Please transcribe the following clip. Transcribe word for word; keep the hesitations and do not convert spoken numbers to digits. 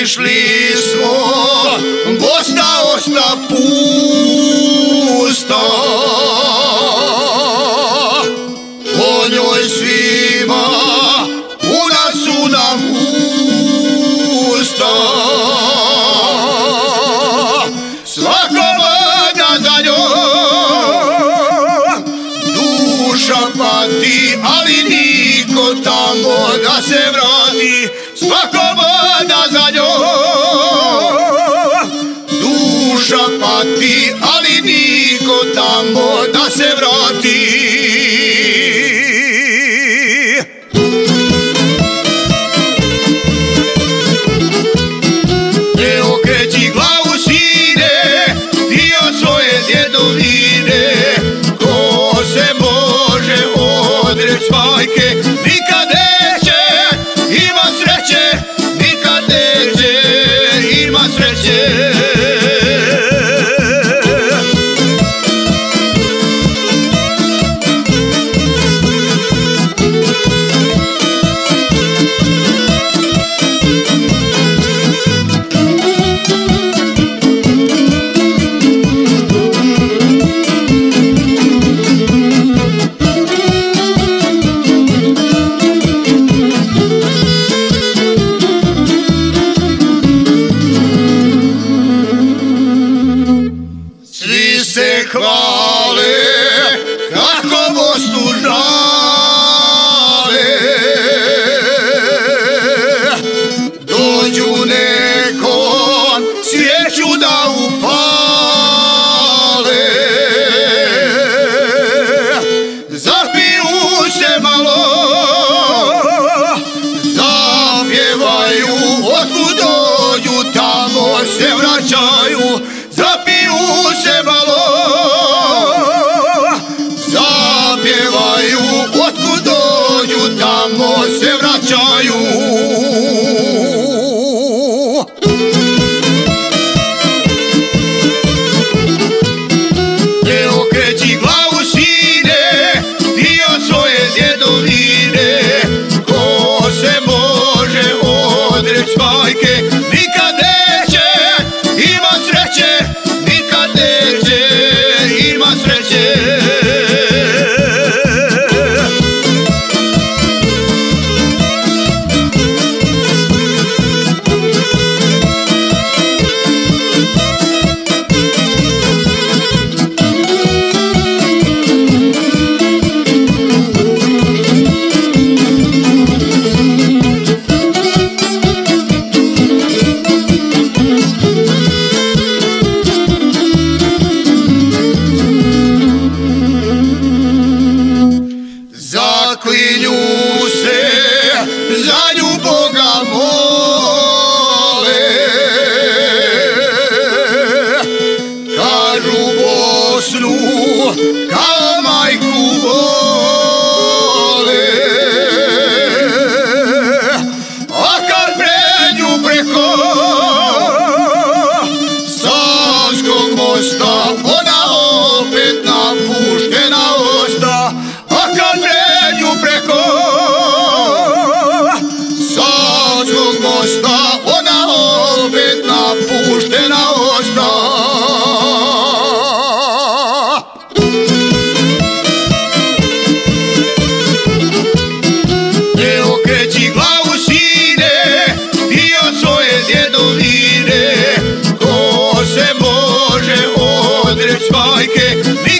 Išli smo, Bosna osta pusta, o njoj svima puna su nam usta. Svako volja za njom, duša pati, ali niko tamo da se vrati. Svako volja za njom, duša pati, ali niko tamo da se vrati. Ne okreći glavu sine, ti od svoje djedovine, ko se može odreći majke, nikad neće ima sreće, nikad neće ima sreće. Se hvale kako Bosnu žale, dođu nekom svijeću da upale, zapiju se malo, zapjevaju, otkud dođu tamo se vraćaju, zapiju se malo, zapjevaju, otkud dođu tamo se vraćaju. Ne okreći glavu sine, ti od svoje djedovine, ko se može odreći majke, nikad neće ima sreće, nikad neće ima sreće. Zaklinju se, za nju Boga mole, kažu Bosnu kao majku vole, a kad pređu preko Savskog mosta, ona opet napuštena osta. A kad pređu preko Savskog mosta, ona opet napuštena osta. Ne okreći glavu sine, ti od svoje djedovine, ko se može odreći majke,